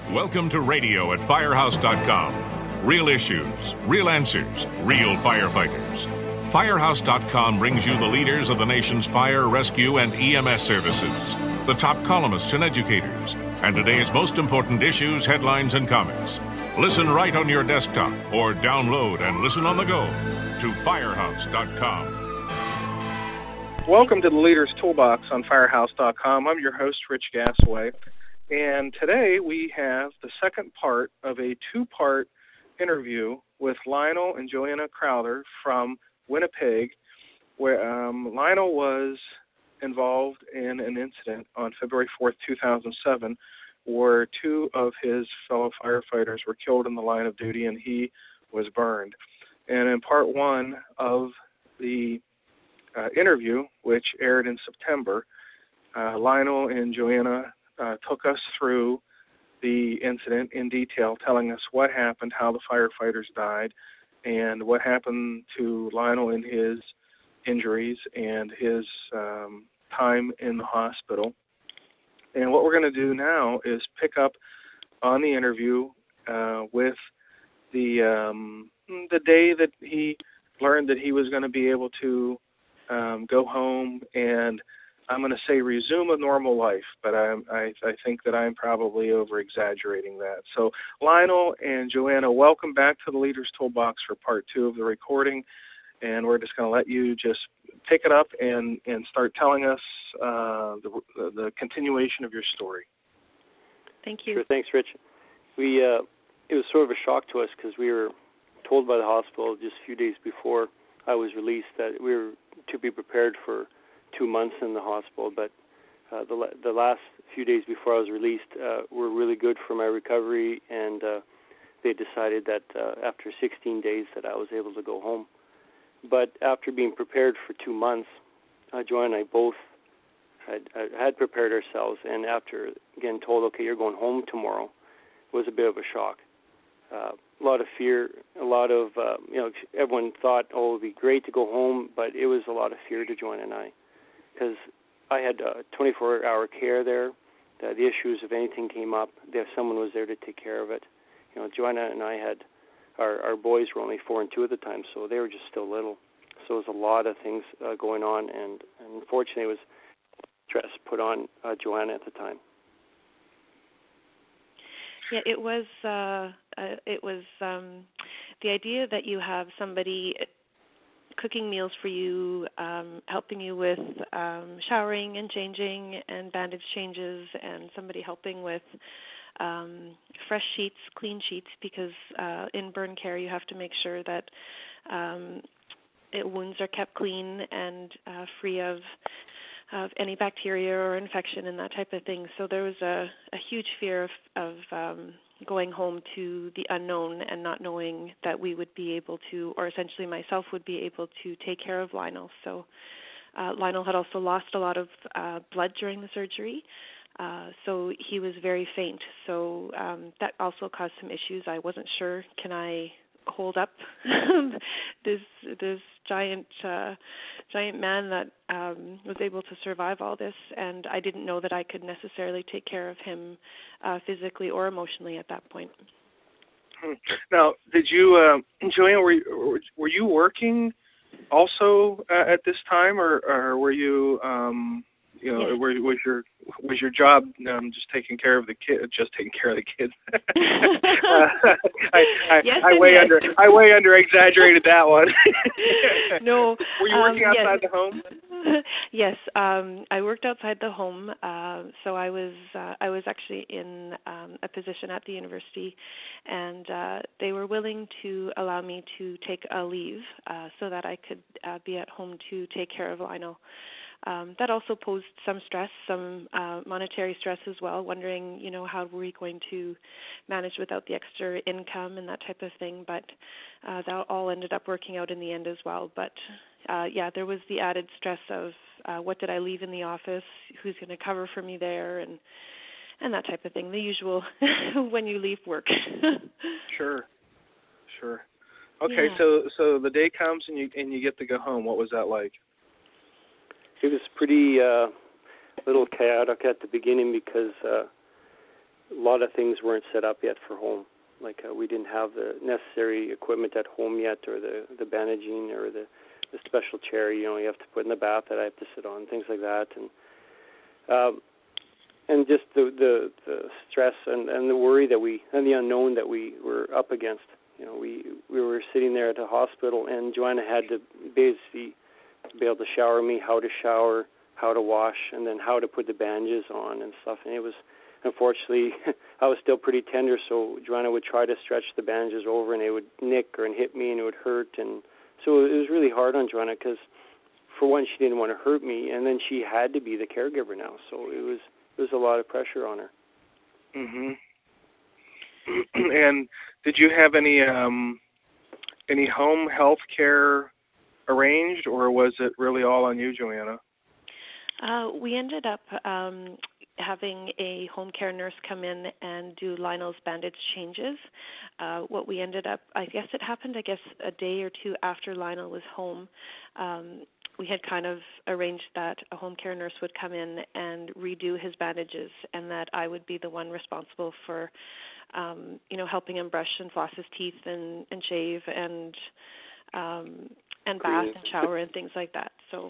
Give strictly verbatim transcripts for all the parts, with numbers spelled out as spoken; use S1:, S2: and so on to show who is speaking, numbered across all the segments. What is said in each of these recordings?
S1: Welcome to radio at firehouse dot com. Real issues, real answers, real firefighters. firehouse dot com brings you the leaders of the nation's fire, rescue, and E M S services, the top columnists and educators, and today's most important issues, headlines, and comments. Listen right on your desktop or download and listen on the go to firehouse dot com.
S2: Welcome to the Leaders Toolbox on firehouse dot com. I'm your host, Rich Gasaway, and today we have the second part of a two-part interview with Lionel and Joanna Crowther from Winnipeg, where um, Lionel was involved in an incident on February fourth, two thousand seven, where two of his fellow firefighters were killed in the line of duty and he was burned. And in part one of the uh, interview, which aired in September, uh, Lionel and Joanna uh, took us through the incident in detail, telling us what happened, how the firefighters died, and what happened to Lionel in his injuries and his um, time in the hospital. And what we're going to do now is pick up on the interview uh, with the um, the day that he learned that he was going to be able to um, go home and, I'm going to say, resume a normal life, but I, I, I think that I'm probably over-exaggerating that. So Lionel and Joanna, welcome back to the Leaders Toolbox for part two of the recording, and we're just going to let you just pick it up and, and start telling us uh, the, the continuation of your story.
S3: Thank you.
S4: Sure, thanks, Rich. We uh, it was sort of a shock to us because we were told by the hospital just a few days before I was released that we were to be prepared for two months in the hospital, but uh, the the last few days before I was released uh, were really good for my recovery, and uh, they decided that uh, after sixteen days that I was able to go home. But after being prepared for two months, uh, Joanne and I both had, had prepared ourselves, and after, again, told, okay, you're going home tomorrow, was a bit of a shock. Uh, a lot of fear, a lot of, uh, you know, everyone thought, oh, it would be great to go home, but it was a lot of fear to Joanne and I, because I had uh, twenty-four hour care there. The, the issues, if anything came up, there someone was there to take care of it. You know, Joanna and I had, our, our boys were only four and two at the time, so they were just still little. So there was a lot of things uh, going on, and, and unfortunately it was stress put on uh, Joanna at the time.
S3: Yeah, it was. Uh, uh, it was um, the idea that you have somebody cooking meals for you, um, helping you with um, showering and changing and bandage changes, and somebody helping with um, fresh sheets, clean sheets, because uh, in burn care you have to make sure that um, it, wounds are kept clean and uh, free of of any bacteria or infection and that type of thing. So there was a, a huge fear of, of um, going home to the unknown and not knowing that we would be able to, or essentially myself would be able to take care of Lionel. So uh, Lionel had also lost a lot of uh, blood during the surgery, uh, so he was very faint. So um, that also caused some issues. I wasn't sure, can I hold up this this giant uh, giant man that um, was able to survive all this, and I didn't know that I could necessarily take care of him uh, physically or emotionally at that point.
S2: Now, did you, uh, Joanne, were you, were you working also uh, at this time, or, or were you, um, you know,
S3: yes.
S2: were, was your was your job um, just taking care of the kid, just taking care of the kids? uh, I I,
S3: yes
S2: I way
S3: yes.
S2: under I way under exaggerated that one.
S3: No.
S2: Were you working
S3: um,
S2: outside
S3: yes.
S2: the home?
S3: Yes, um, I worked outside the home. Uh, so I was uh, I was actually in um, a position at the university, and uh, they were willing to allow me to take a leave uh, so that I could uh, be at home to take care of Lionel. Um, that also posed some stress, some uh, monetary stress as well, wondering, you know, how were we going to manage without the extra income and that type of thing. But uh, that all ended up working out in the end as well. But, uh, yeah, there was the added stress of uh, what did I leave in the office, who's going to cover for me there, and and that type of thing, the usual when you leave work.
S2: Sure, sure. Okay,
S3: Yeah.
S2: so so the day comes and you and you get to go home. What was that like?
S4: It was pretty uh, little chaotic at the beginning because uh, a lot of things weren't set up yet for home. Like uh, we didn't have the necessary equipment at home yet, or the, the bandaging, or the, the special chair, you know, you have to put in the bath that I have to sit on, things like that. And um, and just the, the, the stress and, and the worry that we, and the unknown that we were up against. You know, we we were sitting there at the hospital, and Joanna had to basically be able to shower me, how to shower, how to wash, and then how to put the bandages on and stuff. And it was, unfortunately, I was still pretty tender, so Joanna would try to stretch the bandages over, and it would nick or and hit me, and it would hurt. And so it was really hard on Joanna because, for one, she didn't want to hurt me, and then she had to be the caregiver now. So it was it was a lot of pressure on her.
S2: Mhm. And did you have any um, any home health care arranged, or was it really all on you, Joanna?
S3: Uh, we ended up um, having a home care nurse come in and do Lionel's bandage changes. Uh, what we ended up, I guess it happened, I guess, a day or two after Lionel was home. Um, we had kind of arranged that a home care nurse would come in and redo his bandages, and that I would be the one responsible for, um, you know, helping him brush and floss his teeth and, and shave and um, and bath and shower and things like that. So.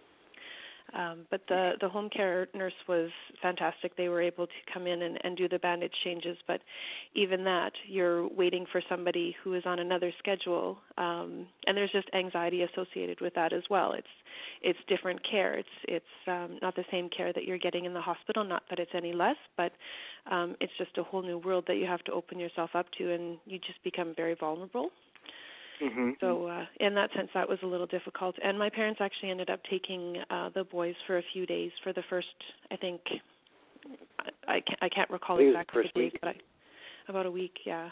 S3: Um, but the, the home care nurse was fantastic. They were able to come in and, and do the bandage changes. But even that, you're waiting for somebody who is on another schedule, um, and there's just anxiety associated with that as well. It's it's different care. It's it's um, not the same care that you're getting in the hospital. Not that it's any less, but um, it's just a whole new world that you have to open yourself up to, and you just become very vulnerable.
S2: Mm-hmm.
S3: So uh, in that sense, that was a little difficult. And my parents actually ended up taking uh, the boys for a few days for the first, I think, I, I, can't, I can't recall exactly the days, but I, about a week, yeah.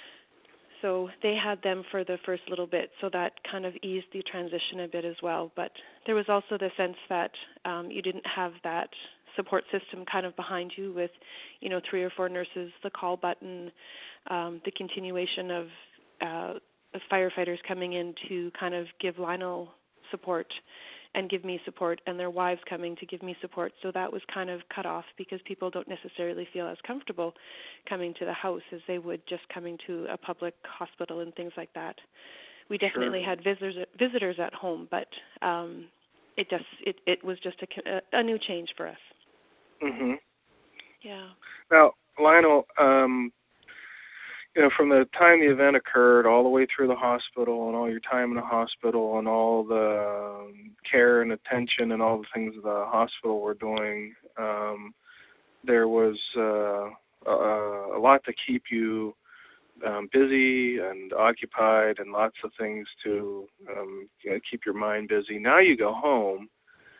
S3: So they had them for the first little bit, so that kind of eased the transition a bit as well. But there was also the sense that um, you didn't have that support system kind of behind you with, you know, three or four nurses, the call button, um, the continuation of uh, of firefighters coming in to kind of give Lionel support and give me support, and their wives coming to give me support. So that was kind of cut off because people don't necessarily feel as comfortable coming to the house as they would just coming to a public hospital and things like that. We definitely sure. had visitors visitors at home, but um, it just it, it was just a, a new change for us.
S2: Mhm.
S3: Yeah.
S2: Now, Lionel, um, you know, from the time the event occurred all the way through the hospital and all your time in the hospital and all the um, care and attention and all the things the hospital were doing, um, there was uh, a, a lot to keep you um, busy and occupied, and lots of things to um, you know, keep your mind busy. Now you go home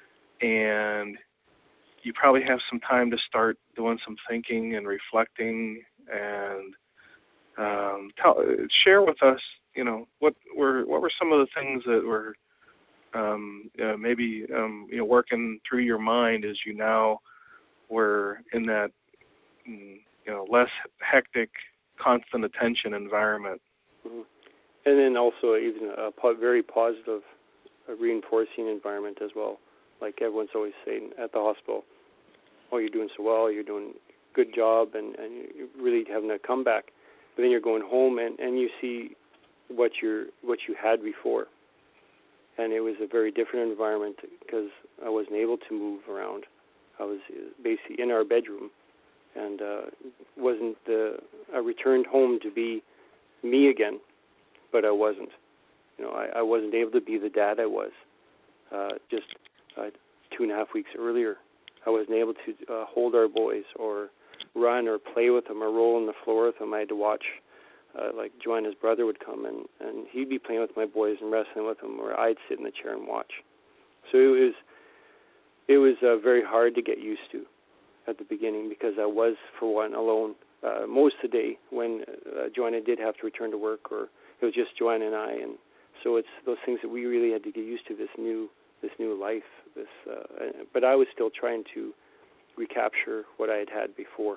S2: and you probably have some time to start doing some thinking and reflecting and Um, tell, share with us, you know, what were what were some of the things that were um, uh, maybe um, you know working through your mind as you now were in that you know less hectic, constant attention environment.
S4: Mm-hmm. And then also even a po- very positive, uh, reinforcing environment as well. Like everyone's always saying at the hospital, "Oh, you're doing so well. You're doing a good job, and, and you're really having a comeback." But then you're going home and, and you see what you're what you had before, and it was a very different environment because I wasn't able to move around. I was basically in our bedroom, and uh, wasn't the I returned home to be me again, but I wasn't. You know, I, I wasn't able to be the dad I was uh, just uh, two and a half weeks earlier. I wasn't able to uh, hold our boys or run or play with them or roll on the floor with them. I had to watch, uh, like Joanna's brother would come and, and he'd be playing with my boys and wrestling with them, or I'd sit in the chair and watch. So it was it was uh, very hard to get used to at the beginning because I was, for one, alone uh, most of the day when uh, Joanna did have to return to work, or it was just Joanna and I. And so it's those things that we really had to get used to, this new this new life. This, uh, but I was still trying to recapture what I had had before.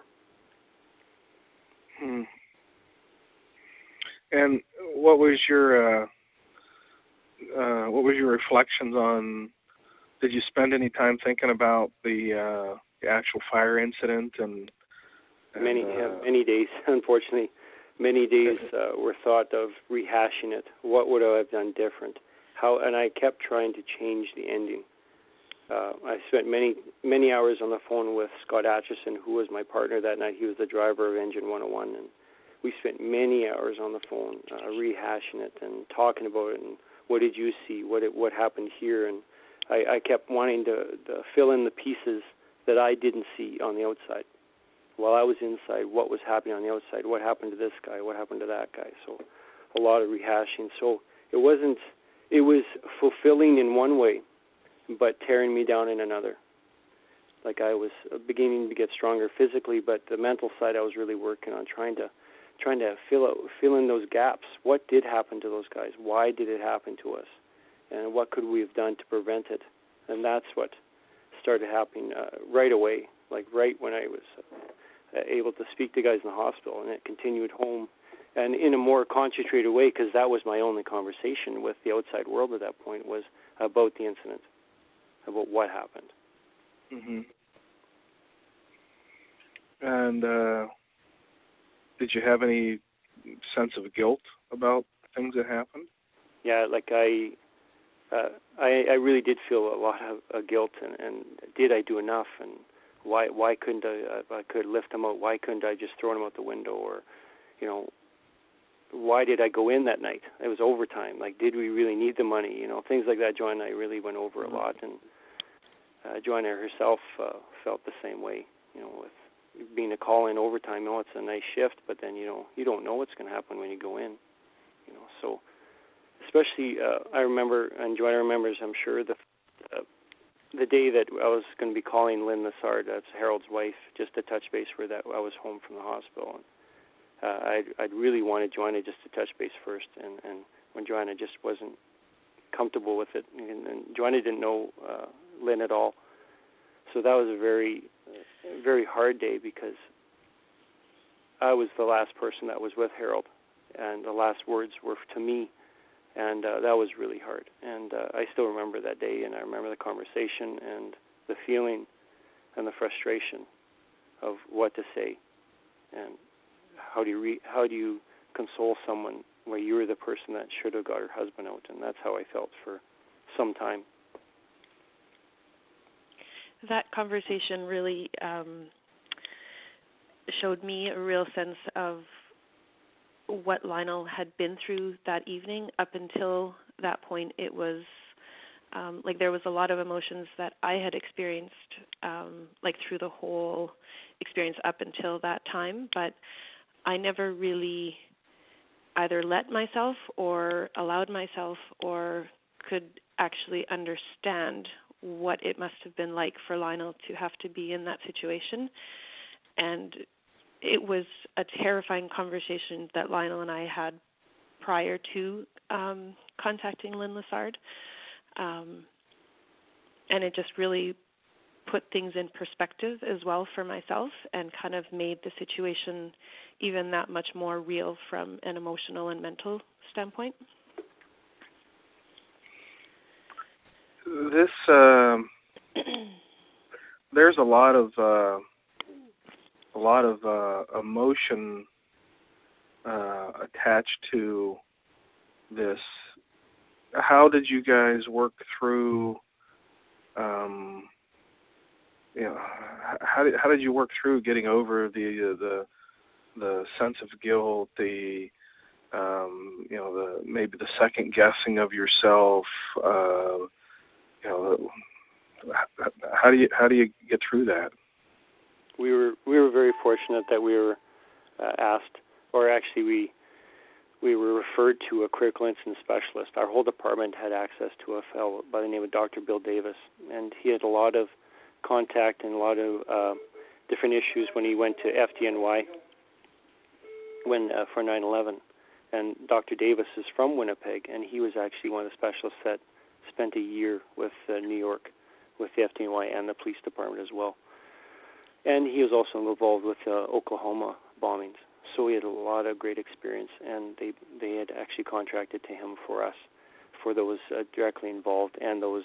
S2: Hmm. And what was your uh, uh, what was your reflections on? Did you spend any time thinking about the, uh, the actual fire incident and And,
S4: many
S2: uh,
S4: many days, unfortunately, many days uh, were thought of rehashing it. What would I have done different? How? And I kept trying to change the ending. Uh, I spent many many hours on the phone with Scott Atchison, who was my partner that night. He was the driver of Engine one oh one, and we spent many hours on the phone uh, rehashing it and talking about it. And what did you see? What it, what happened here? And I, I kept wanting to, to fill in the pieces that I didn't see on the outside. While I was inside, what was happening on the outside? What happened to this guy? What happened to that guy? So a lot of rehashing. So it wasn't, it was fulfilling in one way, but tearing me down in another. Like I was beginning to get stronger physically, but the mental side I was really working on, trying to trying to fill out, fill in those gaps. What did happen to those guys? Why did it happen to us? And what could we have done to prevent it? And that's what started happening uh, right away, like right when I was uh, able to speak to guys in the hospital, and it continued home, and in a more concentrated way, because that was my only conversation with the outside world at that point, was about the incident, about what happened.
S2: Mm-hmm. And uh, did you have any sense of guilt about things that happened?
S4: Yeah, like I, uh, I, I really did feel a lot of uh, guilt, and, and did I do enough? And why, why couldn't I? Uh, I could lift them out. Why couldn't I just throw them out the window? Or, you know, why did I go in that night? It was overtime. Like, did we really need the money? You know, things like that. Joanna and I really went over a lot, and uh, Joanna herself uh, felt the same way. You know, with being a call-in overtime, you know, it's a nice shift, but then, you know, you don't know what's going to happen when you go in, you know. So, especially, uh, I remember, and Joanna remembers, I'm sure, the uh, the day that I was going to be calling Lynn Lessard, that's Harold's wife, just to touch base for that I was home from the hospital. And, uh, I'd, I'd really wanted Joanna just to touch base first, and, and when Joanna just wasn't comfortable with it, and, and Joanna didn't know uh, Lynn at all. So that was a very, uh, very hard day, because I was the last person that was with Harold, and the last words were to me, and uh, that was really hard. And uh, I still remember that day, and I remember the conversation and the feeling and the frustration of what to say, and how do you re- how do you console someone where you were the person that should have got her husband out, and that's how I felt for some time.
S3: That conversation really um, showed me a real sense of what Lionel had been through that evening. Up until that point, it was um, like there was a lot of emotions that I had experienced, um, like through the whole experience up until that time, but I never really either let myself or allowed myself or could actually understand what it must have been like for Lionel to have to be in that situation. And it was a terrifying conversation that Lionel and I had prior to um, contacting Lynn Lessard. Um, and it just really put things in perspective as well for myself, and kind of made the situation even that much more real from an emotional and mental standpoint.
S2: This, uh, there's a lot of uh, a lot of uh, emotion uh, attached to this. How did you guys work through? Um, you know, how did how did you work through getting over the the the sense of guilt, the um, you know, the maybe the second guessing of yourself? Uh, You know, how do you how do you get through that?
S4: We were we were very fortunate that we were uh, asked, or actually we we were referred to a critical incident specialist. Our whole department had access to a fellow by the name of Doctor Bill Davis, and he had a lot of contact and a lot of uh, different issues when he went to F D N Y when uh, for nine eleven. And Doctor Davis is from Winnipeg, and he was actually one of the specialists that spent a year with uh, New York, with the F D N Y and the police department as well. And he was also involved with uh, Oklahoma bombings. So he had a lot of great experience, and they they had actually contracted to him for us, for those uh, directly involved and those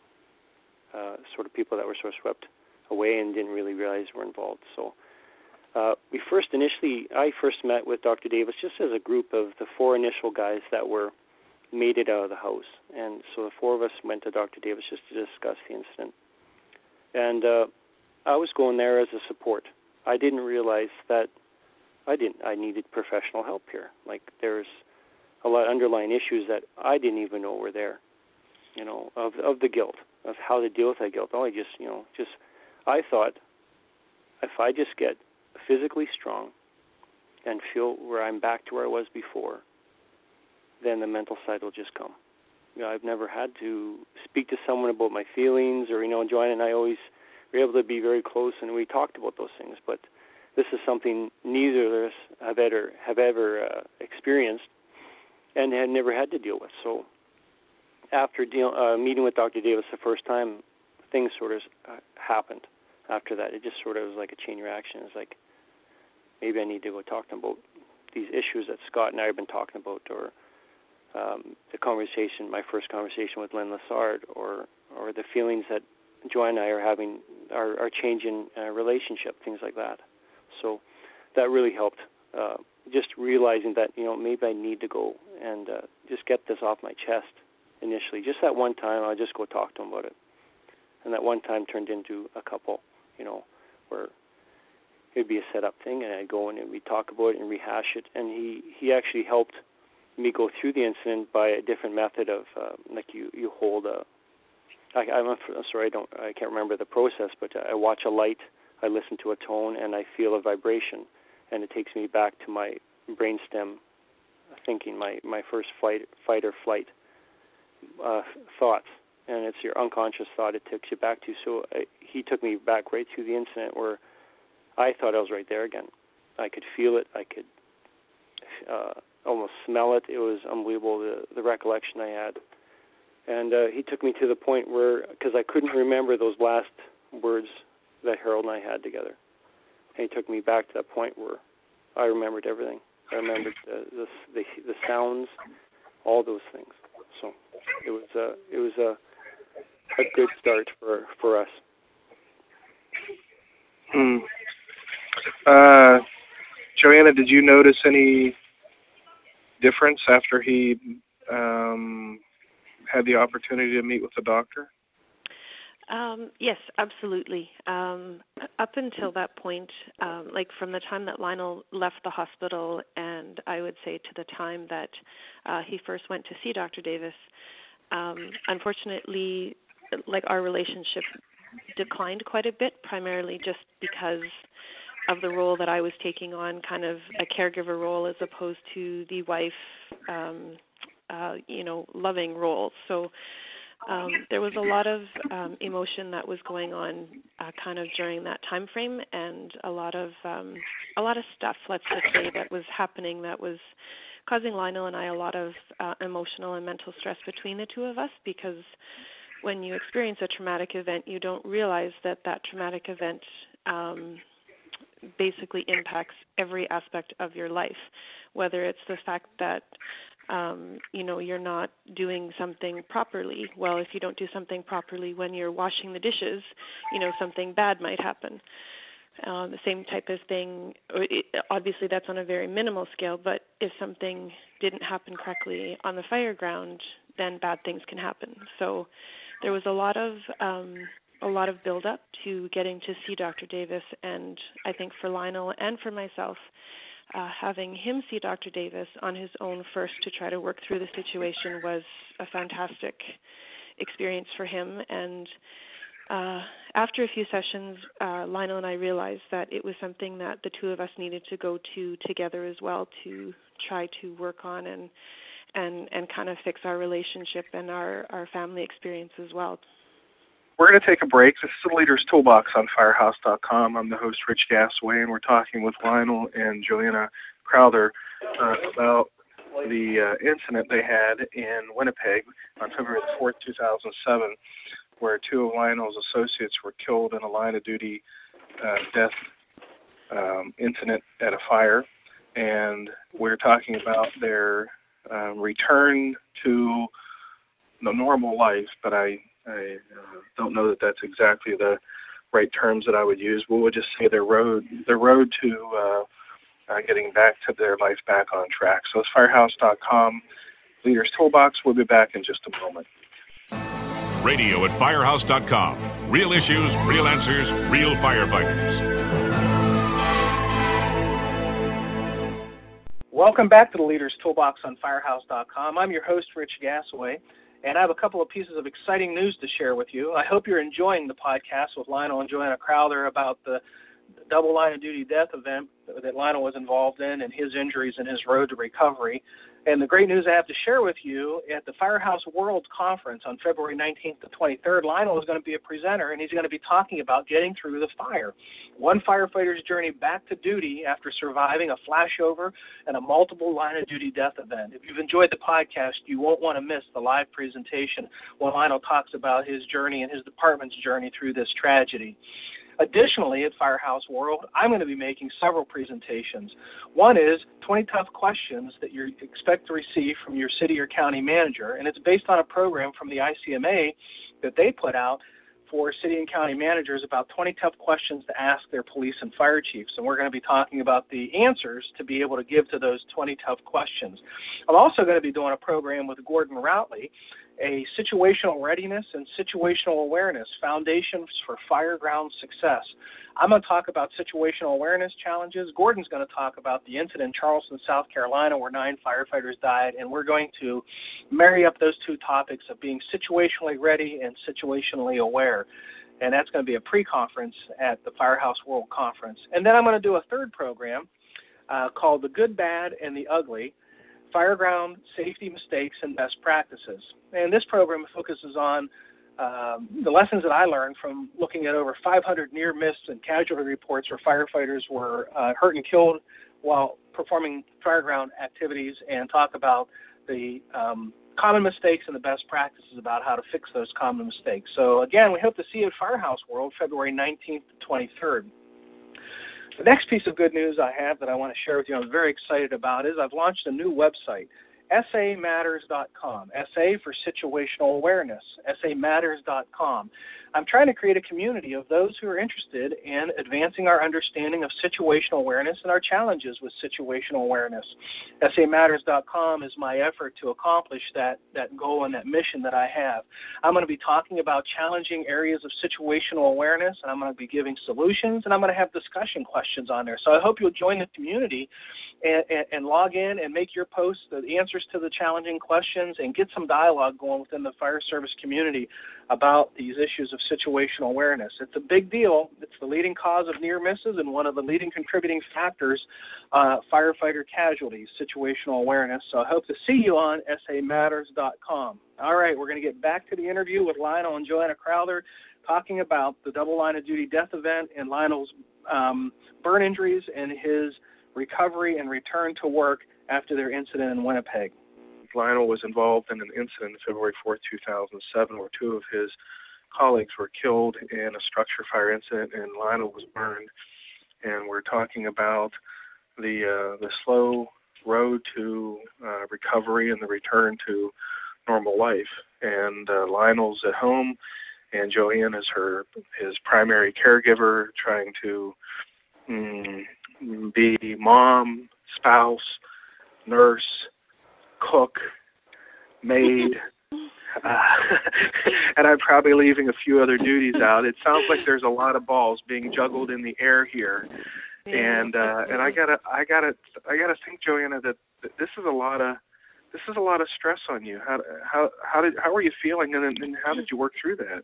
S4: uh, sort of people that were sort of swept away and didn't really realize were involved. So uh, we first initially, I first met with Doctor Davis just as a group of the four initial guys that were made it out of the house. And so the four of us went to Doctor Davis just to discuss the incident. And uh, I was going there as a support. I didn't realize that I didn't. I needed professional help here. Like, there's a lot of underlying issues that I didn't even know were there, you know, of of the guilt, of how to deal with that guilt. Oh, I just, you know, just, I thought if I just get physically strong and feel where I'm back to where I was before, then the mental side will just come. You know, I've never had to speak to someone about my feelings, or, you know, Joanna and I always were able to be very close, and we talked about those things. But this is something neither of us have ever have ever uh, experienced, and had never had to deal with. So after deal, uh, meeting with Doctor Davis the first time, things sort of uh, happened after that. It just sort of was like a chain reaction. It's like, maybe I need to go talk to him about these issues that Scott and I have been talking about, or um, the conversation, my first conversation with Lynn Lessard, or or the feelings that Joy and I are having, are, are changing uh, relationship, things like that. So that really helped. Uh, just realizing that, you know, maybe I need to go and uh, just get this off my chest initially. Just that one time, I'll just go talk to him about it. And that one time turned into a couple, you know, where it'd be a set-up thing, and I'd go in and we'd talk about it and rehash it. And he, he actually helped me go through the incident by a different method of, uh, like you, you hold a, I, I'm, I'm sorry, I don't, I can't remember the process, but I watch a light, I listen to a tone, and I feel a vibration, and it takes me back to my brainstem thinking, my, my first flight, fight or flight uh, thoughts, and it's your unconscious thought it takes you back to. So I, he took me back right to the incident where I thought I was right there again. I could feel it. I could uh, almost smell it. It was unbelievable, the, the recollection I had. And uh, he took me to the point where, because I couldn't remember those last words that Harold and I had together. And he took me back to that point where I remembered everything. I remembered the the, the, the sounds, all those things. So it was a it was a a good start for for us.
S2: Hmm. Uh, Joanna, did you notice any difference after he um, had the opportunity to meet with the doctor?
S3: Um, yes, absolutely. Um, up until that point, um, like from the time that Lionel left the hospital, and I would say to the time that uh, he first went to see Doctor Davis, um, unfortunately, like our relationship declined quite a bit, primarily just because of the role that I was taking on, kind of a caregiver role as opposed to the wife, um, uh, you know, loving role. So um, there was a lot of um, emotion that was going on, uh, kind of during that time frame, and a lot of um, a lot of stuff, let's just say, that was happening that was causing Lionel and I a lot of uh, emotional and mental stress between the two of us, because when you experience a traumatic event, you don't realize that that traumatic event um, basically impacts every aspect of your life, whether it's the fact that um, you know, you're not doing something properly. Well, if you don't do something properly when you're washing the dishes, you know, something bad might happen. Uh, the same type of thing, it, obviously that's on a very minimal scale, but if something didn't happen correctly on the fire ground, then bad things can happen. So there was a lot of um, a lot of build-up to getting to see Doctor Davis, and I think for Lionel and for myself, uh, having him see Doctor Davis on his own first to try to work through the situation was a fantastic experience for him. And uh, after a few sessions, uh, Lionel and I realized that it was something that the two of us needed to go to together as well, to try to work on and and, and kind of fix our relationship and our, our family experience as well.
S2: We're going to take a break. This is the Leader's Toolbox on Firehouse dot com. I'm the host, Rich Gasaway, and we're talking with Lionel and Joanna Crowther uh, about the uh, incident they had in Winnipeg on February the fourth, two thousand seven, where two of Lionel's associates were killed in a line-of-duty uh, death um, incident at a fire. And we're talking about their um, return to the normal life, but I I uh, don't know that that's exactly the right terms that I would use. We would just say their road, their road to uh, uh, getting back to their life back on track. So it's firehouse dot com, Leaders Toolbox. We'll be back in just a moment.
S1: Radio at firehouse dot com. Real issues, real answers, real firefighters.
S2: Welcome back to the Leaders Toolbox on firehouse dot com. I'm your host, Rich Gasaway, and I have a couple of pieces of exciting news to share with you. I hope you're enjoying the podcast with Lionel and Joanna Crowther about the double line of duty death event that Lionel was involved in and his injuries and his road to recovery. And the great news I have to share with you, at the Firehouse World Conference on February nineteenth to twenty-third, Lionel is going to be a presenter, and he's going to be talking about getting through the fire. One firefighter's journey back to duty after surviving a flashover and a multiple line of duty death event. If you've enjoyed the podcast, you won't want to miss the live presentation when Lionel talks about his journey and his department's journey through this tragedy. Additionally, at Firehouse World, I'm going to be making several presentations. One is twenty tough questions that you expect to receive from your city or county manager, and it's based on a program from the I C M A that they put out for city and county managers about twenty tough questions to ask their police and fire chiefs, and we're going to be talking about the answers to be able to give to those twenty tough questions. I'm also going to be doing a program with Gordon Routley, a situational readiness and situational awareness, foundations for fireground success. I'm going to talk about situational awareness challenges. Gordon's going to talk about the incident in Charleston, South Carolina, where nine firefighters died, and we're going to marry up those two topics of being situationally ready and situationally aware. And that's going to be a pre-conference at the Firehouse World Conference. And then I'm going to do a third program uh, called The Good, Bad, and the Ugly, Fireground Safety Mistakes and Best Practices. And this program focuses on um, the lessons that I learned from looking at over five hundred near-miss and casualty reports where firefighters were uh, hurt and killed while performing fireground activities, and talk about the um, common mistakes and the best practices about how to fix those common mistakes. So again, we hope to see you at Firehouse World February nineteenth to twenty-third. The next piece of good news I have that I want to share with you, I'm very excited about, is I've launched a new website, S A matters dot com. S A for situational awareness, S A matters dot com. I'm trying to create a community of those who are interested in advancing our understanding of situational awareness and our challenges with situational awareness. S A matters dot com is my effort to accomplish that, that goal and that mission that I have. I'm going to be talking about challenging areas of situational awareness, and I'm going to be giving solutions, and I'm going to have discussion questions on there. So I hope you'll join the community and, and, and log in and make your posts, the answers to the challenging questions, and get some dialogue going within the fire service community about these issues of situational awareness. It's a big deal. It's the leading cause of near misses and one of the leading contributing factors, uh, firefighter casualties, situational awareness. So I hope to see you on S A matters dot com. All right, we're going to get back to the interview with Lionel and Joanna Crowther, talking about the double line of duty death event and Lionel's um, burn injuries and his recovery and return to work after their incident in Winnipeg. Lionel was involved in an incident February fourth, two thousand seven, where two of his colleagues were killed in a structure fire incident, and Lionel was burned. And we're talking about the uh, the slow road to uh, recovery and the return to normal life. And uh, Lionel's at home, and Joanne is her his primary caregiver, trying to mm, be mom, spouse, nurse, cook, maid, uh, and I'm probably leaving a few other duties out. It sounds like there's a lot of balls being juggled in the air here, yeah, and uh, and I gotta I gotta I gotta think, Joanna, that this is a lot of this is a lot of stress on you. How how how did how were you feeling, and, and how did you work through that?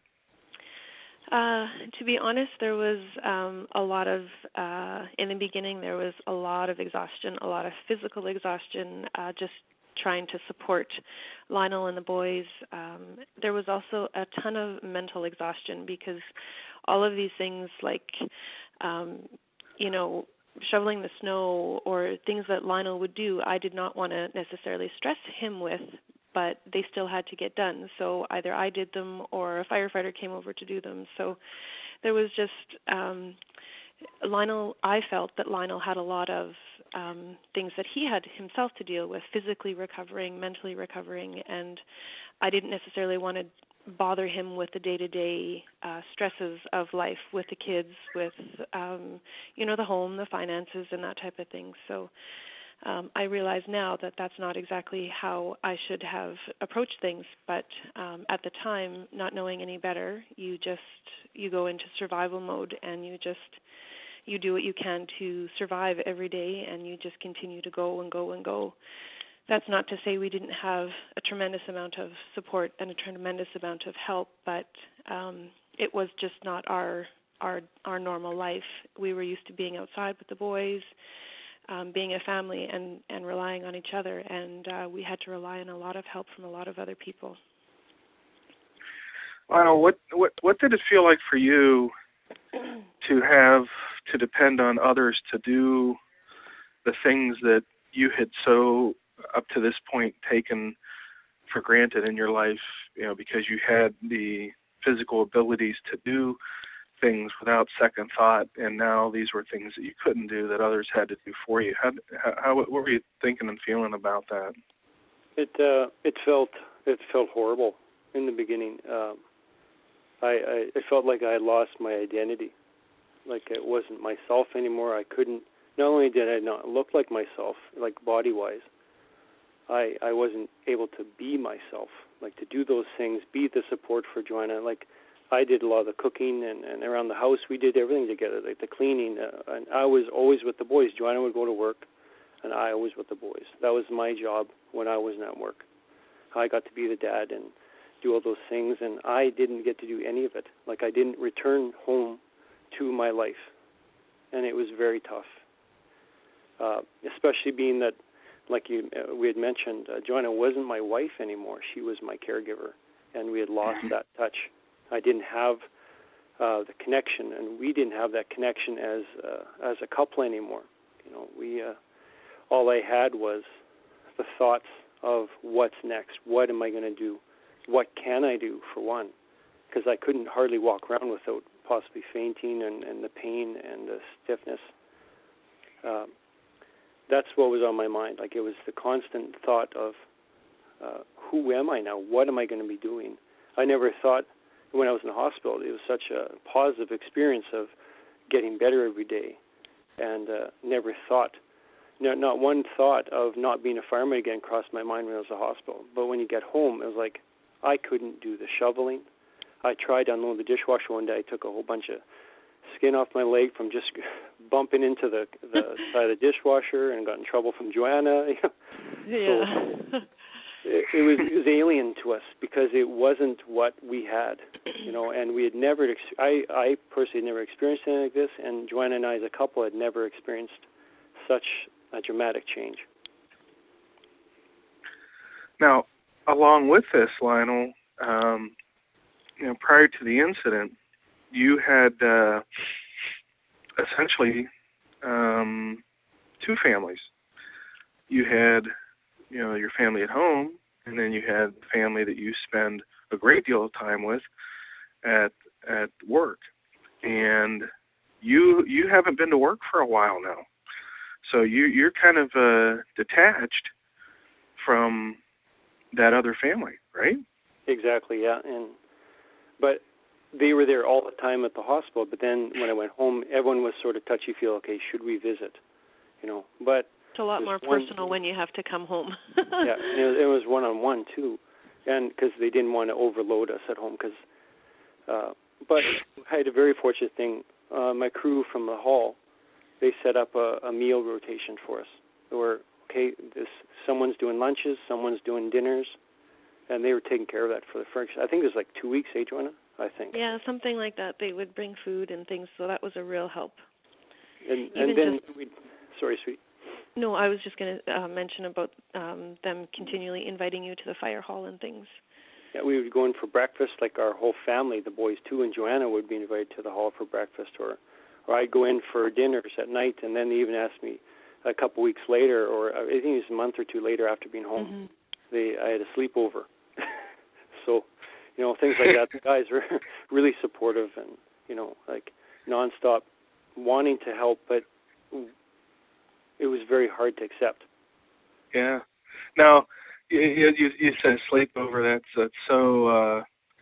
S3: Uh, to be honest, there was um, a lot of, uh, in the beginning, there was a lot of exhaustion, a lot of physical exhaustion, uh, just trying to support Lionel and the boys. Um, there was also a ton of mental exhaustion because all of these things like, um, you know, shoveling the snow or things that Lionel would do, I did not want to necessarily stress him with, but they still had to get done. So either I did them or a firefighter came over to do them. So there was just, um, Lionel, I felt that Lionel had a lot of um, things that he had himself to deal with, physically recovering, mentally recovering, and I didn't necessarily want to bother him with the day-to-day uh, stresses of life with the kids, with, um, you know, the home, the finances, and that type of thing. So um, I realize now that that's not exactly how I should have approached things, but um, at the time, not knowing any better, you just, you go into survival mode, and you just, you do what you can to survive every day, and you just continue to go and go and go. That's not to say we didn't have a tremendous amount of support and a tremendous amount of help, but um, it was just not our our our normal life. We were used to being outside with the boys, um, being a family, and, and relying on each other, and uh, we had to rely on a lot of help from a lot of other people.
S2: Lionel, what, what, what did it feel like for you to have to depend on others to do the things that you had so up to this point taken for granted in your life, you know, because you had the physical abilities to do things without second thought, and now these were things that you couldn't do that others had to do for you? How, how what were you thinking and feeling about that?
S4: It uh, it felt it felt horrible in the beginning. Um, I, I it felt like I lost my identity, like it wasn't myself anymore. I couldn't. Not only did I not look like myself, like body-wise, I I wasn't able to be myself, like to do those things, be the support for Joanna. Like I did a lot of the cooking, and, and around the house we did everything together, like the cleaning. Uh, and I was always with the boys. Joanna would go to work, and I always with the boys. That was my job when I wasn't at work. I got to be the dad and do all those things, and I didn't get to do any of it. Like I didn't return home to my life, and it was very tough. Uh, especially being that, like you, uh, we had mentioned, uh, Joanna wasn't my wife anymore. She was my caregiver, and we had lost that touch. I didn't have uh, the connection, and we didn't have that connection as uh, as a couple anymore. You know, we uh, all I had was the thoughts of what's next. What am I going to do? What can I do, for one? Because I couldn't hardly walk around without possibly fainting and, and the pain and the stiffness. Um, that's what was on my mind. Like it was the constant thought of uh, who am I now? What am I going to be doing? I never thought when I was in the hospital, it was such a positive experience of getting better every day, and uh, never thought, no, not one thought of not being a fireman again crossed my mind when I was in the hospital. But when you get home, it was like I couldn't do the shoveling. I tried to unload the dishwasher one day. I took a whole bunch of skin off my leg from just bumping into the, the side of the dishwasher, and got in trouble from Joanna. You know?
S3: Yeah.
S4: So it, it was it was alien to us because it wasn't what we had, you know. And we had never. Ex- I I personally had never experienced anything like this, and Joanna and I, as a couple, had never experienced such a dramatic change.
S2: Now, along with this, Lionel, um, you know, prior to the incident, you had uh, essentially um, two families. You had, you know, your family at home, and then you had the family that you spend a great deal of time with at at work. And you you haven't been to work for a while now, so you you're kind of uh, detached from that other family, right?
S4: Exactly, yeah. And but they were there all the time at the hospital. But then when I went home, everyone was sort of touchy-feely. Okay, should we visit? You know, but
S3: it's a lot more
S4: one,
S3: personal when you have to come home.
S4: Yeah, and it was, it was one-on-one too, and because they didn't want to overload us at home. Because, uh, but I had a very fortunate thing. Uh, my crew from the hall, they set up a, a meal rotation for us. They were okay. This someone's doing lunches, someone's doing dinners, and they were taking care of that for the first. I think it was like two weeks, eh, Joanna? I think.
S3: Yeah, something like that. They would bring food and things, so that was a real help.
S4: And, and then we. Sorry, sweetie.
S3: No, I was just going to uh, mention about um, them continually inviting you to the fire hall and things.
S4: Yeah, we would go in for breakfast, like our whole family, the boys too, and Joanna would be invited to the hall for breakfast, or, or I'd go in for dinners at night, and then they even asked me a couple weeks later, or I think it was a month or two later after being home, mm-hmm. they I had a sleepover. So, you know, things like that. The guys were really supportive and, you know, like nonstop wanting to help, but it was very hard to accept.
S2: Yeah. Now, you you, you said sleepover. That's that's so uh,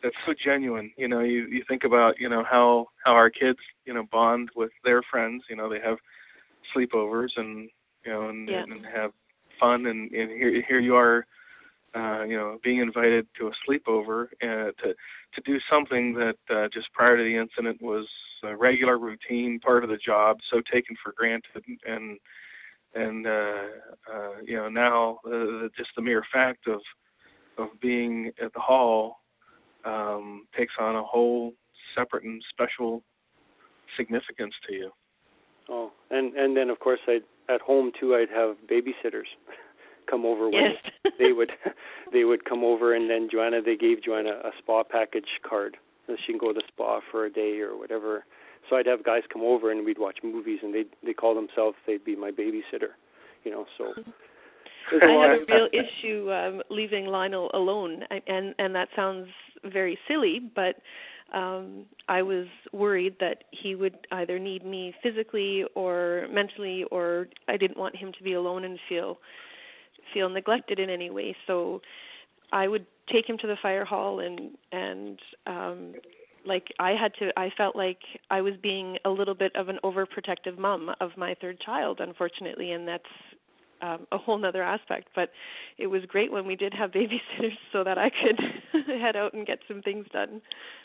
S2: that's so genuine. You know, you you think about, you know, how how our kids, you know, bond with their friends. You know, they have sleepovers and, you know, and,
S3: yeah.
S2: and have fun, and, and here here you are, uh, you know, being invited to a sleepover uh, to to do something that uh, just prior to the incident was a regular routine part of the job, so taken for granted, and and uh, uh, you know, now uh, just the mere fact of of being at the hall um, takes on a whole separate and special significance to you.
S4: Oh, and and then of course I at home too I'd have babysitters come over when
S3: yes.
S4: they would they would come over, and then Joanna they gave Joanna a spa package card so she can go to the spa for a day or whatever. So I'd have guys come over and we'd watch movies, and they they call themselves they'd be my babysitter, you know. So
S3: I have a real issue um, leaving Lionel alone, and and that sounds very silly, but um, I was worried that he would either need me physically or mentally, or I didn't want him to be alone and feel feel neglected in any way. So I would take him to the fire hall, and and um, like I had to, I felt like I was being a little bit of an overprotective mom of my third child, unfortunately, and that's Um, a whole other aspect. But it was great when we did have babysitters so that I could head out and get some things done.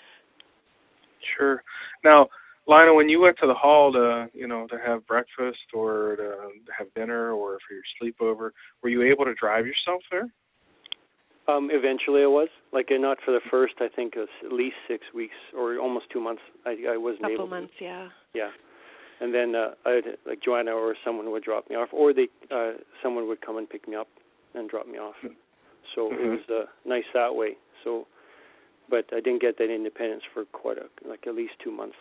S2: Sure. Now, Lionel, when you went to the hall to, you know, to have breakfast or to have dinner or for your sleepover, were you able to drive yourself there?
S4: Um, eventually I was. Like, uh, not for the first, I think it was at least six weeks or almost two months. I, I wasn't
S3: Couple
S4: able to.
S3: Couple months, yeah.
S4: Yeah. And then, uh, I'd, like Joanna or someone would drop me off, or they, uh, someone would come and pick me up and drop me off. So mm-hmm. It was uh, nice that way. So, but I didn't get that independence for quite a, like at least two months.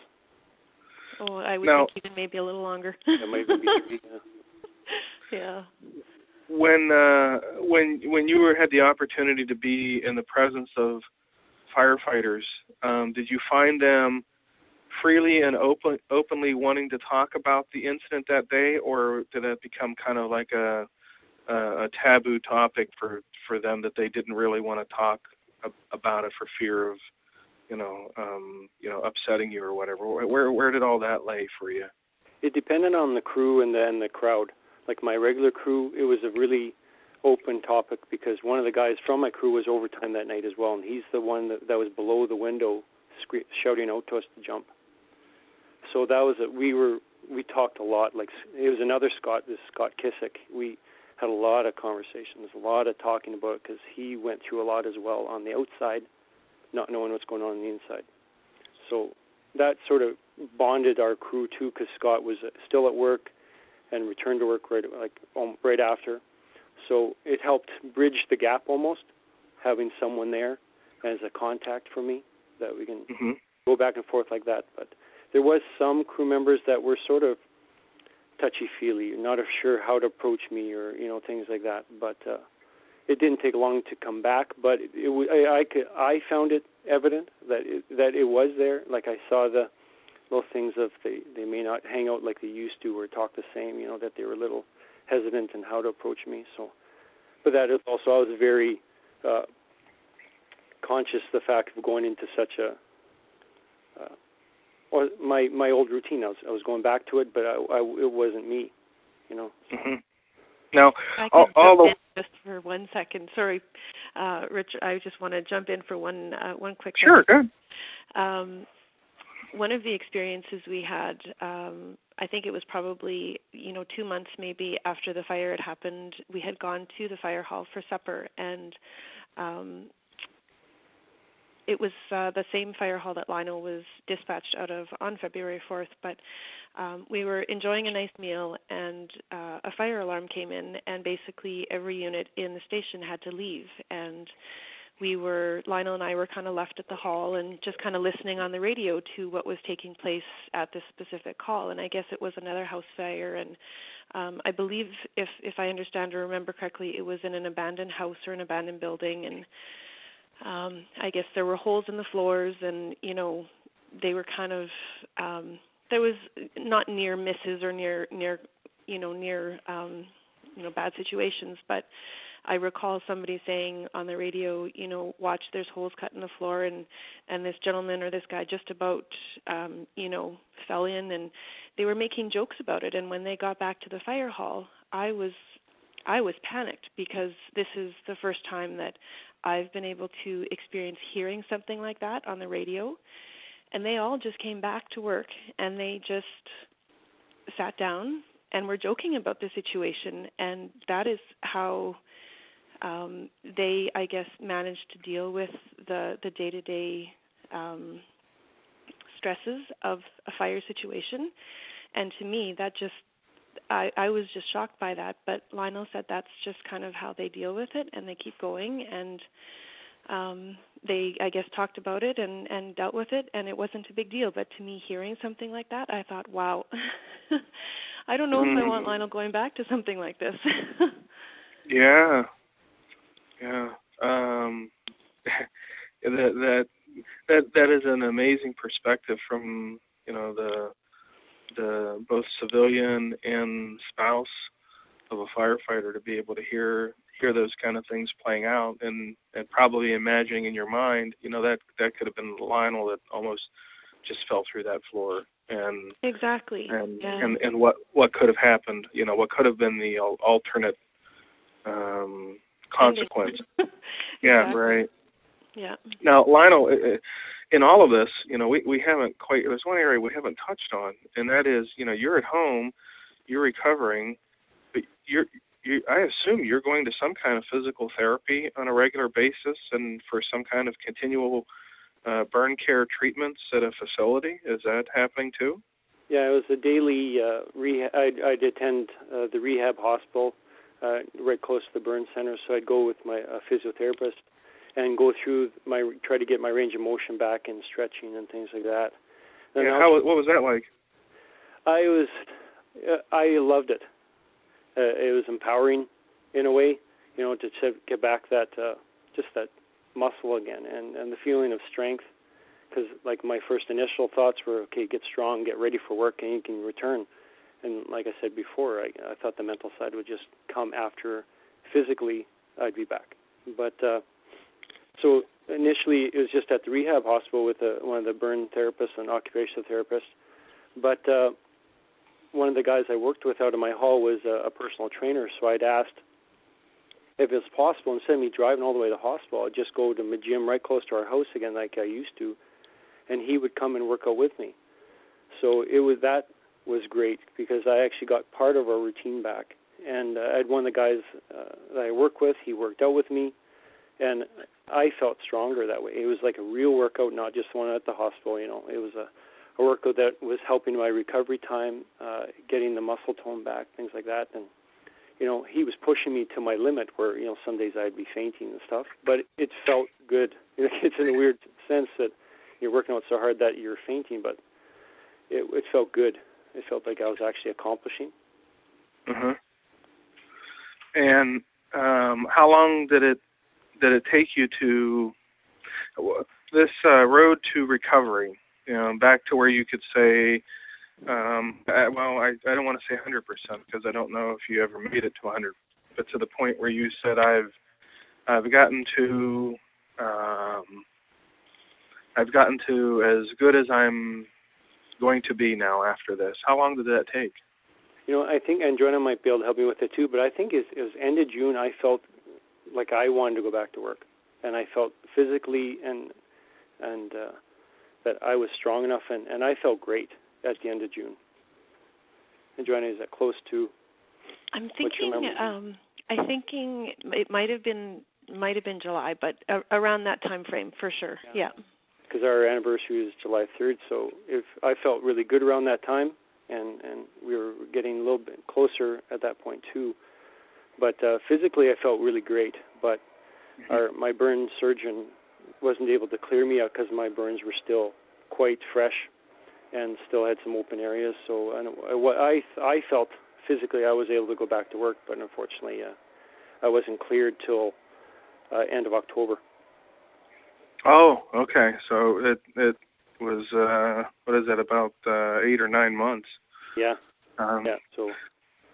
S3: Oh, I would
S2: now,
S3: think even maybe a little longer.
S4: It might even be three,
S3: yeah. yeah.
S2: When uh, when when you were had the opportunity to be in the presence of firefighters, um, did you find them freely and open, openly wanting to talk about the incident that day, or did that become kind of like a, a, a taboo topic for, for them that they didn't really want to talk ab- about it for fear of, you know, um, you know, upsetting you or whatever? Where where did all that lay for you?
S4: It depended on the crew and the, and the crowd. Like my regular crew, it was a really open topic because one of the guys from my crew was overtime that night as well, and he's the one that, that was below the window scre- shouting out to us to jump. So that was a, we were we talked a lot. Like it was another Scott, this Scott Kissick. We had a lot of conversations, a lot of talking about it because he went through a lot as well on the outside, not knowing what's going on on the inside. So that sort of bonded our crew too, because Scott was still at work and returned to work right like um, right after. So it helped bridge the gap almost, having someone there as a contact for me that we can mm-hmm. go back and forth like that. But there was some crew members that were sort of touchy-feely, not sure how to approach me or, you know, things like that. But uh, it didn't take long to come back. But it, it, I, I, could, I found it evident that it, that it was there. Like I saw the little things of they, they may not hang out like they used to or talk the same, you know, that they were a little hesitant in how to approach me. So, but that is also, I was very uh, conscious of the fact of going into such a... Uh, Or my my old routine. I was I was going back to it, but I, I, it wasn't me, you know. So.
S2: Mm-hmm. Now,
S3: I
S2: all,
S3: can
S2: all
S3: jump
S2: the...
S3: in just for one second. Sorry, uh, Rich. I just want to jump in for one uh, one quick.
S2: Sure, good.
S3: Um, one of the experiences we had, um, I think it was probably you know two months maybe after the fire had happened. We had gone to the fire hall for supper, and um, it was uh, the same fire hall that Lionel was dispatched out of on February fourth, but um, we were enjoying a nice meal, and uh, a fire alarm came in, and basically every unit in the station had to leave, and we were, Lionel and I were kind of left at the hall and just kind of listening on the radio to what was taking place at this specific call, and I guess it was another house fire, and um, I believe, if, if I understand or remember correctly, it was in an abandoned house or an abandoned building, and Um, I guess there were holes in the floors, and you know they were kind of um, there was not near misses or near near you know near um, you know bad situations, but I recall somebody saying on the radio, you know, watch, there's holes cut in the floor, and, and this gentleman or this guy just about, um, you know, fell in, and they were making jokes about it. And when they got back to the fire hall, I was, I was panicked, because this is the first time that I've been able to experience hearing something like that on the radio. And they all just came back to work, and they just sat down and were joking about the situation. And that is how um, they, I guess, managed to deal with the, the day-to-day um, stresses of a fire situation. And to me, that just, I, I was just shocked by that. But Lionel said that's just kind of how they deal with it, and they keep going. And um, they, I guess, talked about it and, and dealt with it, and it wasn't a big deal. But to me, hearing something like that, I thought, wow, I don't know mm. if I want Lionel going back to something like this.
S2: yeah, yeah. Um, that that that that is an amazing perspective from, you know, the the both civilian and spouse of a firefighter, to be able to hear hear those kind of things playing out, and, and probably imagining in your mind, you know, that that could have been Lionel that almost just fell through that floor, and
S3: exactly,
S2: and
S3: yeah.
S2: and, and what what could have happened, you know, what could have been the alternate um, consequence. Yeah,
S3: exactly.
S2: right.
S3: Yeah.
S2: Now, Lionel, in all of this, you know, we, we haven't quite, there's one area we haven't touched on, and that is, you know, you're at home, you're recovering, but you're, you, I assume you're going to some kind of physical therapy on a regular basis, and for some kind of continual uh, burn care treatments at a facility. Is that happening too?
S4: Yeah, it was a daily uh, rehab. I'd, I'd attend uh, the rehab hospital uh, right close to the burn center, so I'd go with my uh, physiotherapist and go through my, try to get my range of motion back and stretching and things like that. And
S2: yeah, how, what was that like?
S4: I was, uh, I loved it. Uh, it was empowering in a way, you know, to, to get back that, uh, just that muscle again, and, and the feeling of strength. Because, like, my first initial thoughts were, okay, get strong, get ready for work, and you can return. And like I said before, I, I thought the mental side would just come after physically I'd be back. But uh, so initially it was just at the rehab hospital with a, one of the burn therapists and occupational therapists. But uh, one of the guys I worked with out of my hall was a, a personal trainer, so I'd asked if it's possible, instead of me driving all the way to the hospital, I'd just go to my gym right close to our house again like I used to, and he would come and work out with me. So it was that was great, because I actually got part of our routine back. And uh, I had one of the guys uh, that I work with, he worked out with me, and I felt stronger that way. It was like a real workout, not just one at the hospital, you know. It was a, a workout that was helping my recovery time, uh, getting the muscle tone back, things like that. And, you know, he was pushing me to my limit where, you know, some days I'd be fainting and stuff. But it felt good. It's in a weird sense that you're working out so hard that you're fainting, but it, it felt good. It felt like I was actually accomplishing.
S2: Mhm. And um, how long did it did it take you to this uh, road to recovery? You know, back to where you could say, um, I, well, I, I don't want to say one hundred percent, because I don't know if you ever made it to one hundred, but to the point where you said, I've I've gotten to um, I've gotten to as good as I'm going to be now after this. How long did that take?
S4: You know, I think Androna might be able to help me with it too, but I think it was end of June I felt like I wanted to go back to work, and I felt physically and and uh, that I was strong enough, and, and I felt great at the end of June. Androna, is that close to?
S3: I'm thinking. Um, I'm thinking it might have been might have been July, but uh, around that time frame for sure. Yeah.
S4: Because yeah. Our anniversary is July third, so if I felt really good around that time. And, and we were getting a little bit closer at that point, too. But uh, physically, I felt really great. But mm-hmm. our, my burn surgeon wasn't able to clear me out because my burns were still quite fresh and still had some open areas. So and what I, I felt physically, I was able to go back to work. But unfortunately, uh, I wasn't cleared till uh, end of October.
S2: Oh, okay. So it it was, uh, what is that, about uh, eight or nine months?
S4: Yeah.
S2: Um,
S4: yeah. So
S3: I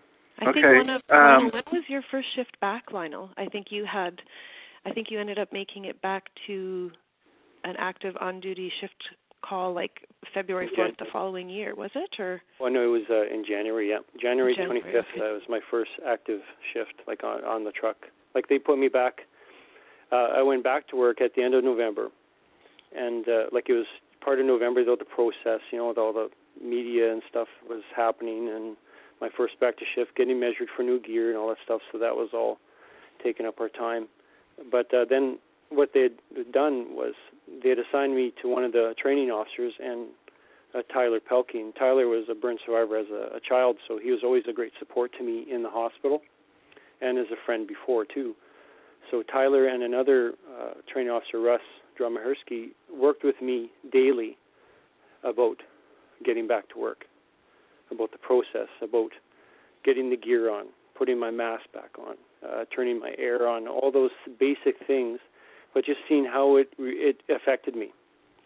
S3: I
S2: okay.
S3: think one of
S2: um,
S3: Lionel, when was your first shift back, Lionel? I think you had, I think you ended up making it back to an active on-duty shift call like February fourth the following year, was it? Or
S4: well, no, it was uh, in January. Yeah, January twenty-fifth.
S3: Okay.
S4: That was my first active shift, like on on the truck. Like they put me back. Uh, I went back to work at the end of November, and uh, like it was part of November, though the process, you know, with all the media and stuff was happening, and my first back to shift, getting measured for new gear and all that stuff. So that was all taking up our time. But uh, then what they had done was they had assigned me to one of the training officers, and uh, Tyler Pelkey. Tyler was a burn survivor as a, a child, so he was always a great support to me in the hospital and as a friend before too. So Tyler and another uh, training officer, Russ Drumahersky, worked with me daily about getting back to work, about the process, about getting the gear on, putting my mask back on, uh, turning my air on, all those basic things, but just seeing how it it affected me.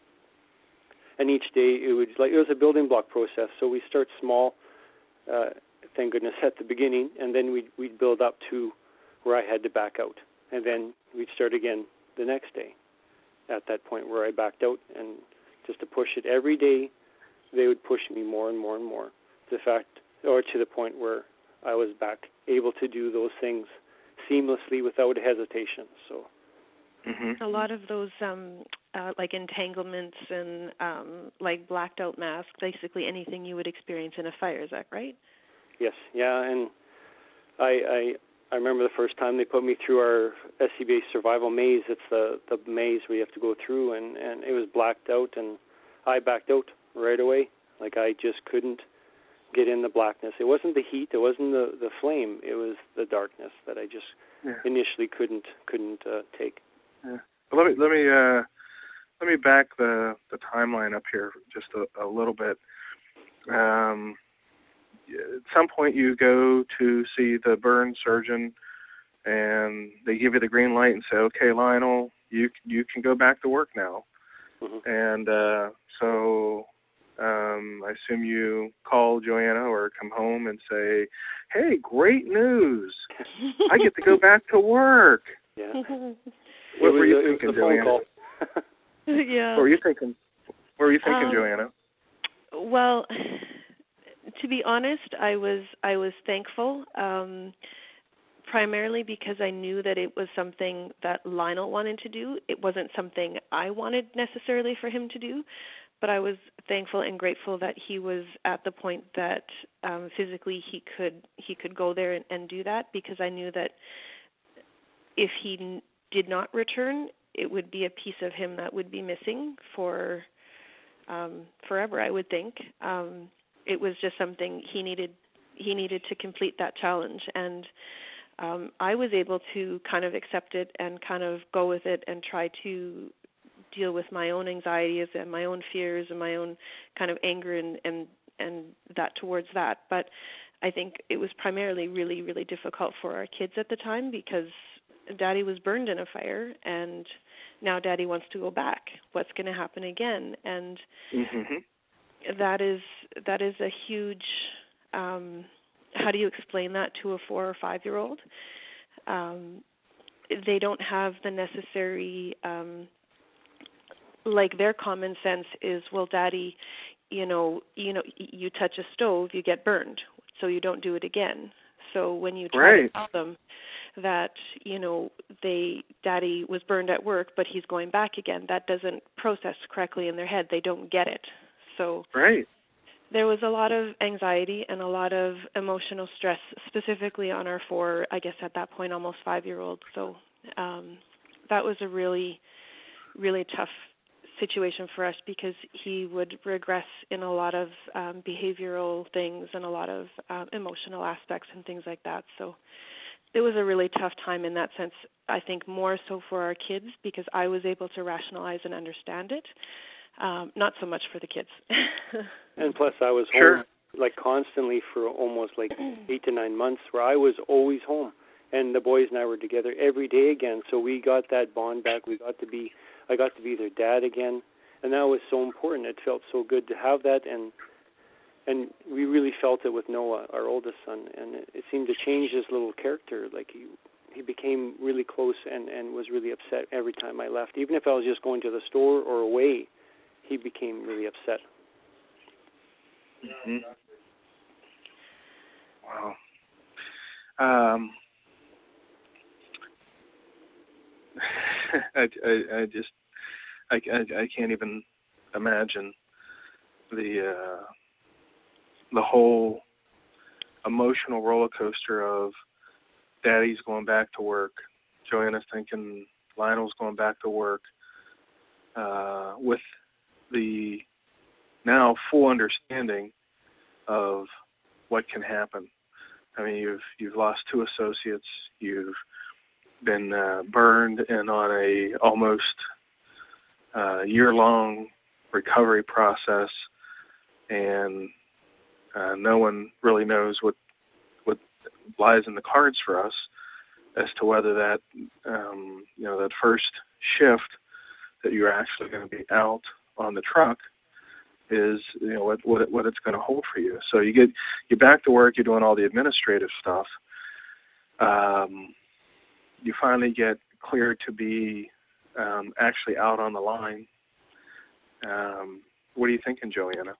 S4: And each day it would like it was a building block process. So we start small, uh, thank goodness, at the beginning, and then we'd we'd build up to where I had to back out, and then we'd start again the next day. At that point where I backed out, and just to push it every day, they would push me more and more and more to the fact, or to the point where I was back able to do those things seamlessly without hesitation. So,
S2: mm-hmm.
S3: a lot of those um, uh, like entanglements and um, like blacked out masks, basically anything you would experience in a fire. Is that right?
S4: Yes, yeah, and I, I I remember the first time they put me through our S C B A survival maze. It's the the maze we have to go through, and and it was blacked out, and I backed out right away. Like I just couldn't get in the blackness. It wasn't the heat, it wasn't the, the flame, it was the darkness that I just yeah. initially couldn't couldn't uh, take.
S2: Yeah. Well, let me let me uh, let me back the, the timeline up here just a, a little bit. Um, at some point, you go to see the burn surgeon, and they give you the green light and say, "Okay, Lionel, you you can go back to work now."
S4: Mm-hmm.
S2: And uh, so. Um, I assume you call Joanna or come home and say, "Hey, great news! I get to go back to work."
S4: Yeah.
S2: What were you
S4: a,
S2: thinking, Joanna?
S3: Yeah.
S2: What were you thinking? What were you thinking,
S3: um,
S2: Joanna?
S3: Well, to be honest, I was I was thankful, um, primarily because I knew that it was something that Lionel wanted to do. It wasn't something I wanted necessarily for him to do. But I was thankful and grateful that he was at the point that um, physically he could he could go there and, and do that, because I knew that if he n- did not return, it would be a piece of him that would be missing for um, forever, I would think. Um, it was just something he needed he needed to complete that challenge, and um, I was able to kind of accept it and kind of go with it and try to deal with my own anxieties and my own fears and my own kind of anger and, and, and that towards that. But I think it was primarily really, really difficult for our kids at the time, because Daddy was burned in a fire, and now Daddy wants to go back. What's going to happen again? And
S2: mm-hmm.
S3: that is that is a huge, um, how do you explain that to a four or five-year-old? Um, they don't have the necessary... Um, like their common sense is, well, Daddy, you know, you know, you touch a stove, you get burned, so you don't do it again. So when you try
S2: right.
S3: to tell them that, you know, they Daddy was burned at work, but he's going back again, that doesn't process correctly in their head. They don't get it. So
S2: right.
S3: there was a lot of anxiety and a lot of emotional stress, specifically on our four, I guess at that point, almost five-year-old. So um, that was a really, really tough situation for us, because he would regress in a lot of um, behavioral things and a lot of um, emotional aspects and things like that. So it was a really tough time in that sense, I think more so for our kids, because I was able to rationalize and understand it, um, not so much for the kids.
S4: And plus I was
S2: sure.
S4: home like constantly for almost like eight to nine months where I was always home, and the boys and I were together every day again, so we got that bond back. We got to be I got to be their dad again, and that was so important. It felt so good to have that, and and we really felt it with Noah, our oldest son, and it, it seemed to change his little character. Like he he became really close and, and was really upset every time I left. Even if I was just going to the store or away, he became really upset.
S2: Mm-hmm. Wow. Um, I, I, I just, I, I, I can't even imagine the uh, the whole emotional roller coaster of Daddy's going back to work, Joanna's thinking Lionel's going back to work, uh, with the now full understanding of what can happen. I mean, you've you've lost two associates, you've been uh, burned and on a almost uh, year-long recovery process, and uh, no one really knows what what lies in the cards for us as to whether that um, you know that first shift that you're actually going to be out on the truck is you know what what, it, what it's going to hold for you. So you get you're back to work, you're doing all the administrative stuff. Um, you finally get cleared to be um, actually out on the line. Um, what are you thinking, Joanna?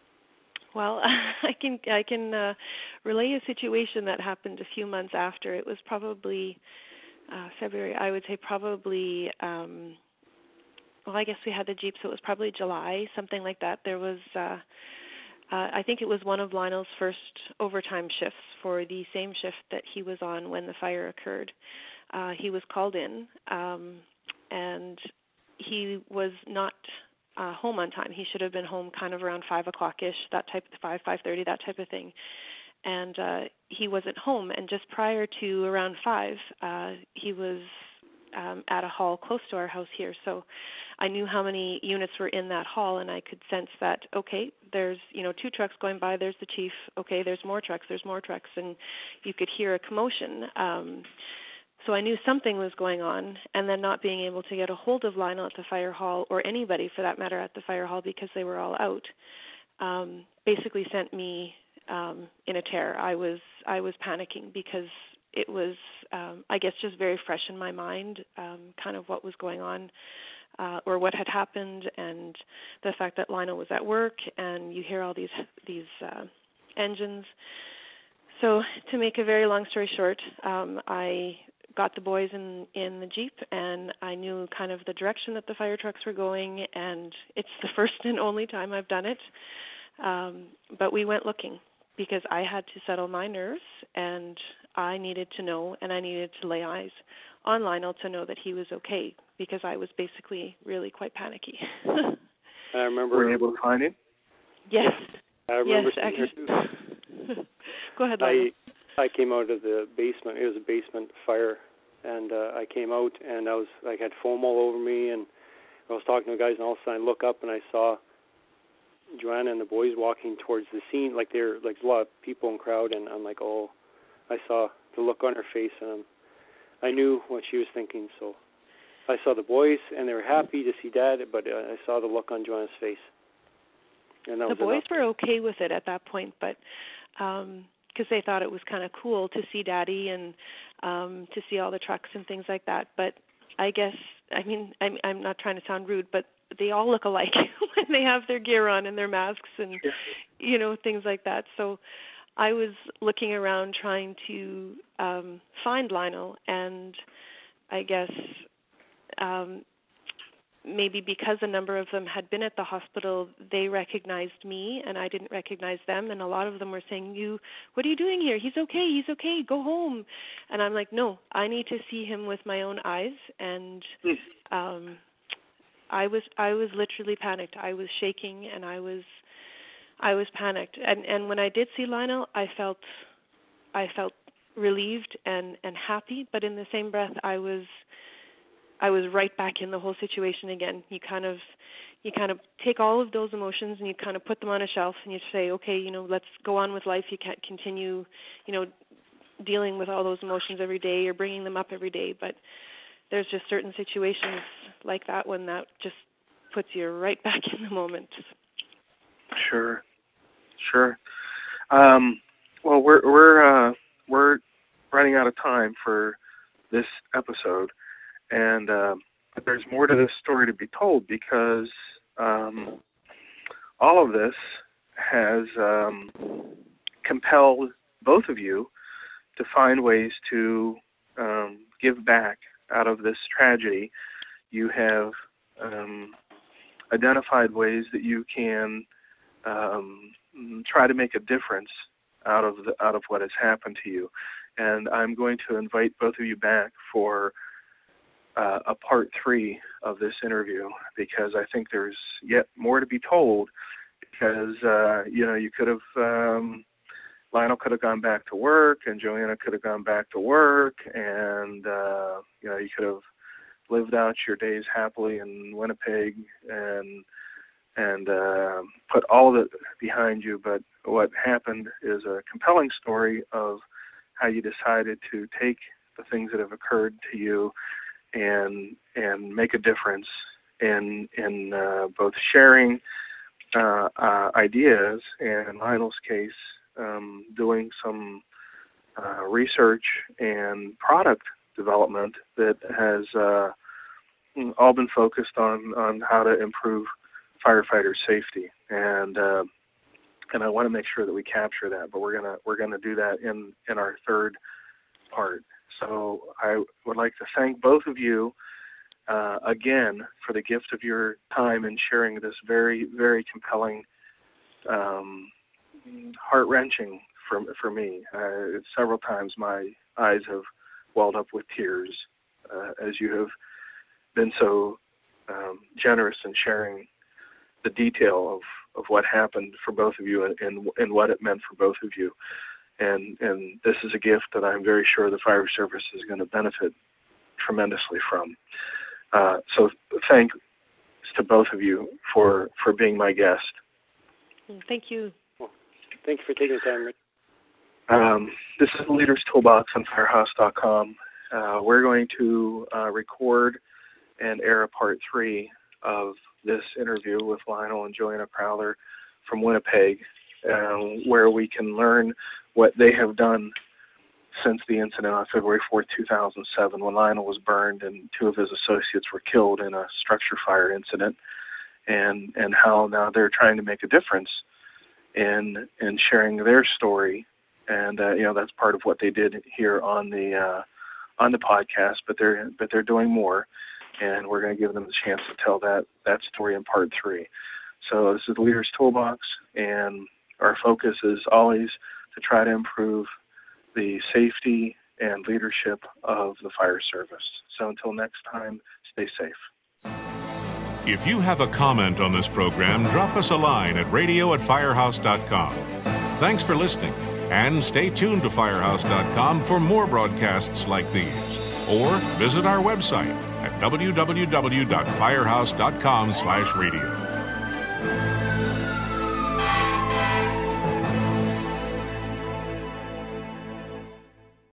S3: Well, I can I can uh, relay a situation that happened a few months after. It was probably uh, February. I would say probably. Um, well, I guess we had the Jeep, so it was probably July, something like that. There was. Uh, uh, I think it was one of Lionel's first overtime shifts for the same shift that he was on when the fire occurred. Uh, he was called in, um, and he was not uh, home on time. He should have been home kind of around five o'clock-ish, that type of five, five thirty, that type of thing. And uh, he wasn't home. And just prior to around five, uh, he was um, at a hall close to our house here. So I knew how many units were in that hall, and I could sense that, okay, there's, you know, two trucks going by, there's the chief, okay, there's more trucks, there's more trucks, and you could hear a commotion. Um, so I knew something was going on, and then not being able to get a hold of Lionel at the fire hall, or anybody for that matter at the fire hall because they were all out, um, basically sent me um, in a tear. I was I was panicking because it was, um, I guess, just very fresh in my mind, um, kind of what was going on. Uh, or what had happened, and the fact that Lionel was at work, and you hear all these these uh, engines. So to make a very long story short, um, I got the boys in, in the Jeep, and I knew kind of the direction that the fire trucks were going, and it's the first and only time I've done it. Um, but we went looking because I had to settle my nerves, and I needed to know, and I needed to lay eyes on Lionel to know that he was okay, because I was basically really quite panicky.
S4: I remember.
S2: Were you able to find him?
S3: Yes.
S4: I remember.
S3: Yes, actually. Go ahead, Lionel.
S4: I I came out of the basement. It was a basement fire, and uh, I came out, and I was like had foam all over me, and I was talking to the guys, and all of a sudden I look up and I saw Joanna and the boys walking towards the scene, like they're like a lot of people in crowd, and I'm like, oh, I saw the look on her face, and I'm, I knew what she was thinking. So I saw the boys, and they were happy to see Dad, but uh, I saw the look on Joanna's face. And that
S3: the
S4: was
S3: boys
S4: enough.
S3: were okay with it at that point, but um, because they thought it was kind of cool to see Daddy and um, to see all the trucks and things like that. But I guess, I mean, I'm, I'm not trying to sound rude, but they all look alike when they have their gear on and their masks and, yeah. you know, things like that. So I was looking around trying to um, find Lionel, and I guess um, maybe because a number of them had been at the hospital, they recognized me and I didn't recognize them, and a lot of them were saying, "You, what are you doing here? He's okay, he's okay, go home." And I'm like, no, I need to see him with my own eyes. And um, I was I was literally panicked. I was shaking, and I was I was panicked. And and when I did see Lionel, I felt I felt relieved and, and happy, but in the same breath I was I was right back in the whole situation again. You kind of you kind of take all of those emotions and you kind of put them on a shelf, and you say, okay, you know, let's go on with life. You can't continue, you know, dealing with all those emotions every day or bringing them up every day, but there's just certain situations like that one that just puts you right back in the moment.
S2: Sure. Sure. Um, well, we're we're uh, we're running out of time for this episode, and uh, but there's more to this story to be told because um, all of this has um, compelled both of you to find ways to um, give back out of this tragedy. You have um, identified ways that you can um, try to make a difference out of the, out of what has happened to you. And I'm going to invite both of you back for uh, a part three of this interview because I think there's yet more to be told. Because uh, you know, you could have um, Lionel could have gone back to work, and Joanna could have gone back to work, and uh, you know, you could have lived out your days happily in Winnipeg and and uh, put all of it behind you. But what happened is a compelling story of how you decided to take the things that have occurred to you and and make a difference in in uh, both sharing uh, uh, ideas, and in Lionel's case, um, doing some uh, research and product development that has uh, all been focused on, on how to improve firefighter safety, and uh, and I want to make sure that we capture that. But we're gonna we're gonna do that in, in our third part. So I would like to thank both of you uh, again for the gift of your time in sharing this very very compelling, um, heart wrenching for for me. Uh, several times my eyes have welled up with tears uh, as you have been so um, generous in sharing the detail of, of what happened for both of you and, and and what it meant for both of you. And and this is a gift that I'm very sure the fire service is going to benefit tremendously from. Uh, so thanks to both of you for, for being my guest.
S3: Thank you.
S4: Well, thank you for taking the time, Rick.
S2: Um, this is the Leader's Toolbox on Firehouse dot com. Uh, we're going to uh, record and air a part three of this interview with Lionel and Joanna Crowther from Winnipeg, uh, where we can learn what they have done since the incident on February fourth, two thousand seven, when Lionel was burned and two of his associates were killed in a structure fire incident, and and how now they're trying to make a difference in in sharing their story. And uh, you know, that's part of what they did here on the uh, on the podcast, but they're but they're doing more, and we're going to give them the chance to tell that that story in part three. So this is the Leader's Toolbox, and our focus is always to try to improve the safety and leadership of the fire service. So until next time, stay safe.
S1: If you have a comment on this program, drop us a line at radio at firehouse dot com. Thanks for listening, and stay tuned to firehouse dot com for more broadcasts like these. Or visit our website at w w w dot firehouse dot com slash radio.